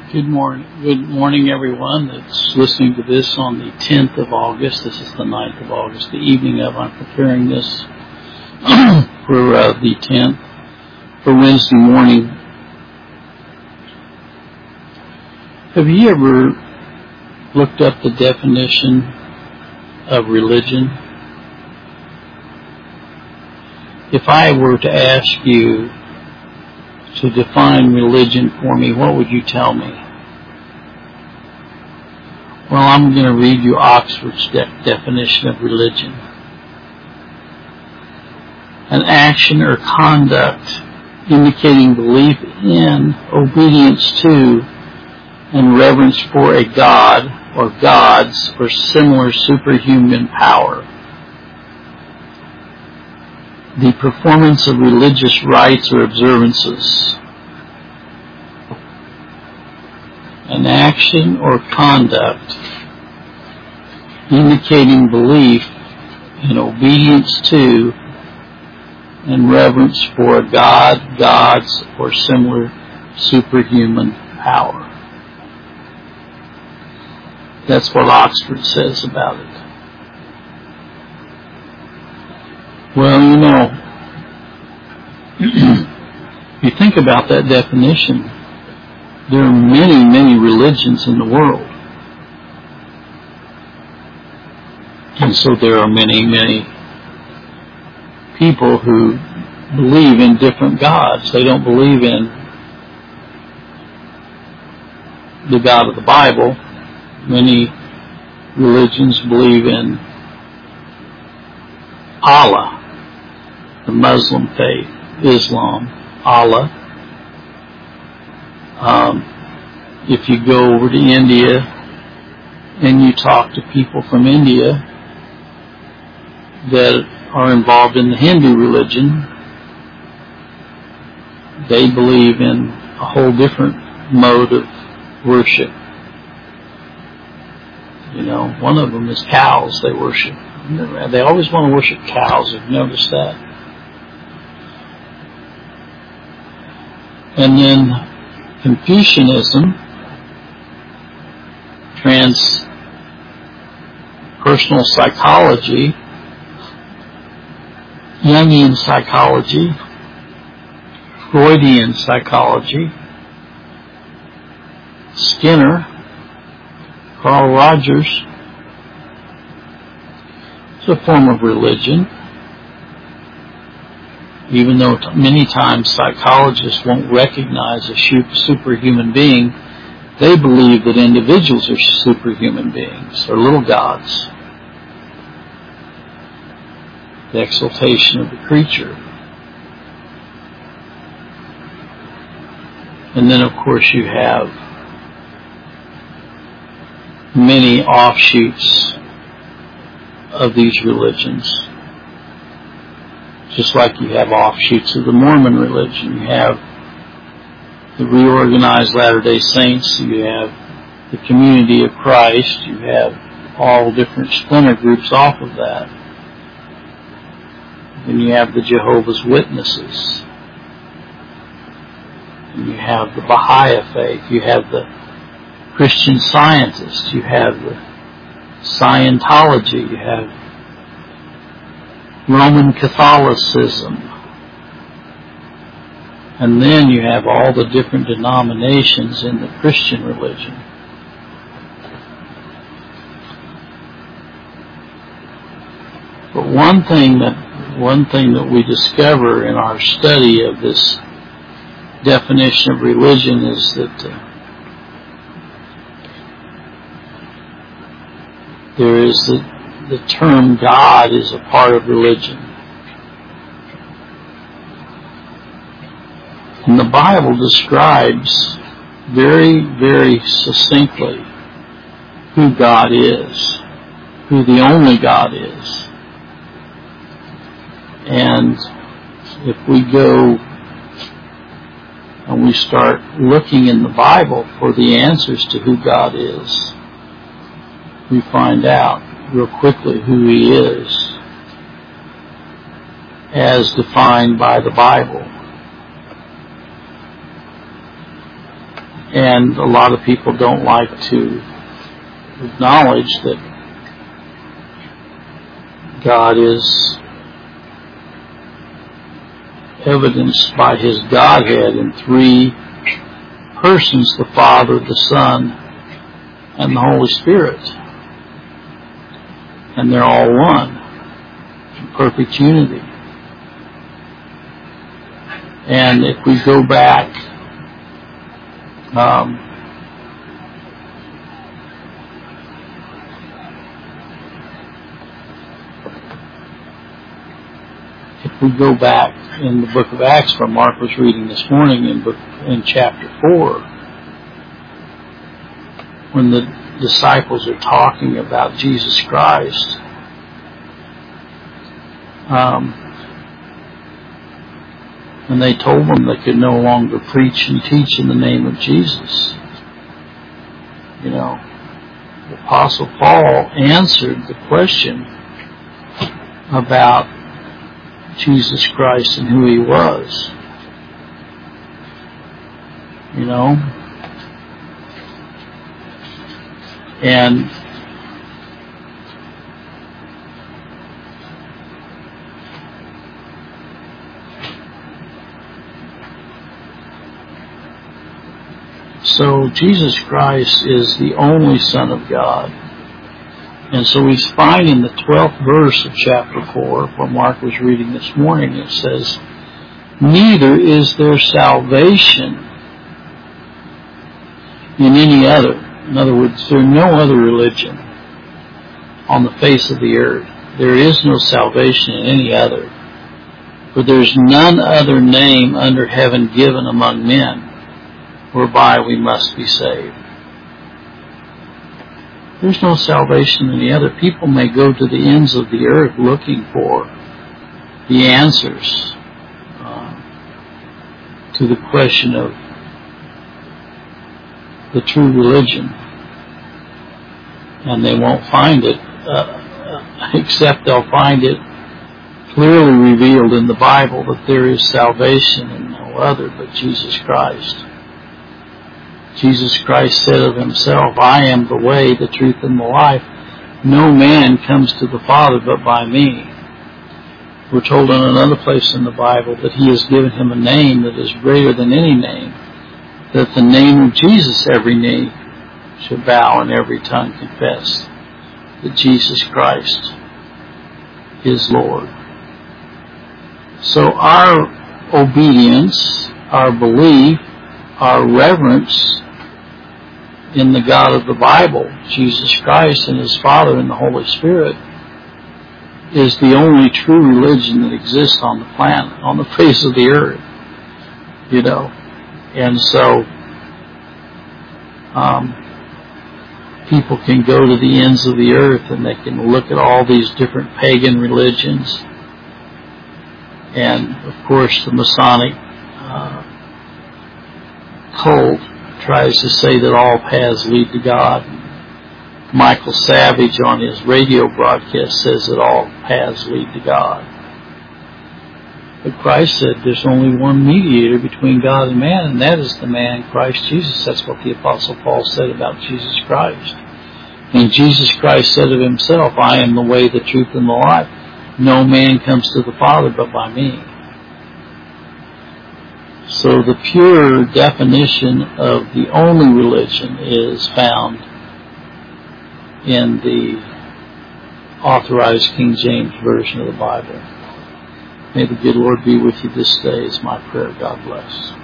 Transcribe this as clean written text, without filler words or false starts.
Good morning, everyone that's listening to this on the 10th of August. This is the 9th of August, the evening of. I'm preparing this for the 10th, for Wednesday morning. Have you ever looked up the definition of religion? If I were to ask you to define religion for me, what would you tell me? Well, I'm going to read you Oxford's definition of religion. An action or conduct indicating belief in, obedience to, and reverence for a god or gods or similar superhuman power. The performance of religious rites or observances. An action or conduct indicating belief in obedience to and reverence for a god, gods, or similar superhuman power. That's what Oxford says about it. Well, if you think about that definition, there are many, many religions in the world. And so there are many, many people who believe in different gods. They don't believe in the God of the Bible. Many religions believe in Allah, the Muslim faith, Islam, Allah. If you go over to India and you talk to people from India that are involved in the Hindu religion, they believe in a whole different mode of worship. One of them is cows they worship. They always want to worship cows. Have you noticed that? And then Confucianism, transpersonal psychology, Jungian psychology, Freudian psychology, Skinner, Carl Rogers. It's a form of religion, even though many times psychologists won't recognize a superhuman being. They believe that individuals are superhuman beings, or little gods. The exaltation of the creature. And then, of course, you have many offshoots of these religions. Just like you have offshoots of the Mormon religion. You have the Reorganized Latter-day Saints. You have the Community of Christ. You have all different splinter groups off of that. Then you have the Jehovah's Witnesses. And you have the Baha'i faith. You have the Christian Scientists. You have the Scientology. You have Roman Catholicism. And then you have all the different denominations in the Christian religion. But one thing that we discover in our study of this definition of religion is that there is the term God is a part of religion. And the Bible describes very, very succinctly who God is, who the only God is. And if we go and we start looking in the Bible for the answers to who God is, we find out real quickly who He is as defined by the Bible. And a lot of people don't like to acknowledge that God is evidenced by His Godhead in three persons, the Father, the Son, and the Holy Spirit. And they're all one, in perfect unity. And if we go back in the book of Acts, where Mark was reading this morning in chapter 4, when the disciples are talking about Jesus Christ, and they told them they could no longer preach and teach in the name of Jesus. You know, the Apostle Paul answered the question about Jesus Christ and who He was. You know? And so Jesus Christ is the only Son of God. And so we find in the 12th verse of chapter 4, where Mark was reading this morning, it says, "Neither is there salvation in any other." In other words, there is no other religion on the face of the earth. There is no salvation in any other. For there is none other name under heaven given among men whereby we must be saved. There's no salvation in the other. People may go to the ends of the earth looking for the answers to the question of the true religion, and they won't find it, except they'll find it clearly revealed in the Bible that there is salvation in no other but Jesus Christ. Jesus Christ said of Himself, "I am the way, the truth, and the life. No man comes to the Father but by me." We're told in another place in the Bible that He has given Him a name that is greater than any name, that the name of Jesus every knee should bow and every tongue confess that Jesus Christ is Lord. So our obedience, our belief, our reverence in the God of the Bible, Jesus Christ and His Father and the Holy Spirit, is the only true religion that exists on the planet, on the face of the earth. You know, and so people can go to the ends of the earth and they can look at all these different pagan religions, and of course the Masonic cult tries to say that all paths lead to God. Michael Savage on his radio broadcast says that all paths lead to God. But Christ said there's only one mediator between God and man, and that is the man Christ Jesus. That's what the Apostle Paul said about Jesus Christ. And Jesus Christ said of Himself, "I am the way, the truth, and the life. No man comes to the Father but by me." So the pure definition of the only religion is found in the authorized King James Version of the Bible. May the good Lord be with you this day is my prayer. God bless.